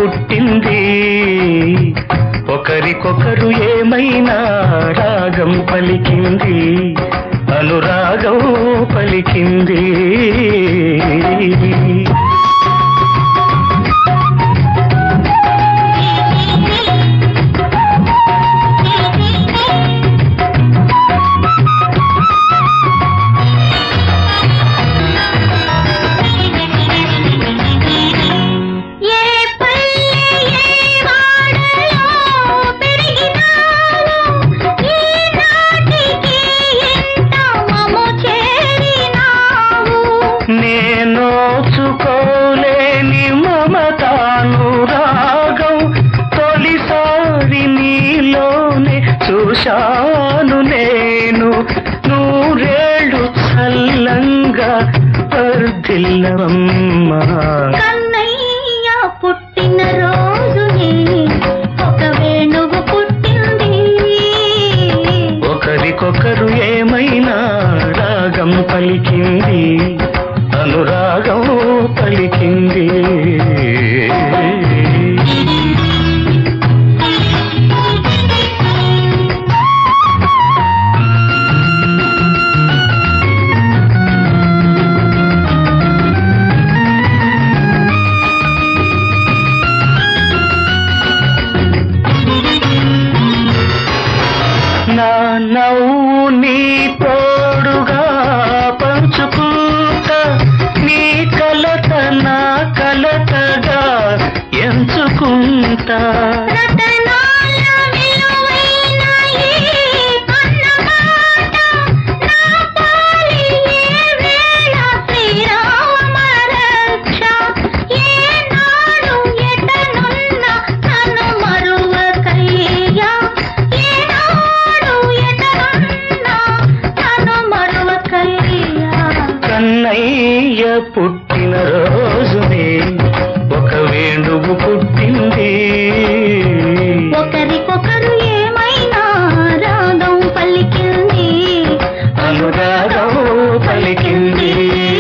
పుట్టింది ఒకరికొకరు ఏమైనా రాగం పలికింది అనురాగం పలికింది నేనోచుకోలేని మమతానురాగం తొలిసారి నీలోనే చూశాను నేను నూరేళ్ళు చల్లంగా వర్ధిల్లవమ్మా కన్నయ్య పుట్టిన రోజునే ఒక వేణువు పుట్టింది ఒకరికొకరు ఏమైనా రాగం పలికింది అనురాగం పలికింది నా నవ్వు నీ తోడుగా పంచుకుంటా నీ కలత నా కలతగా ఎంచుకుంటా కన్నయ్య పుట్టిన రోజునే ఒక వేణువు పుట్టింది ఒకరికొకరు ఏమైనా రాగం పలికింది అనురాగం పలికింది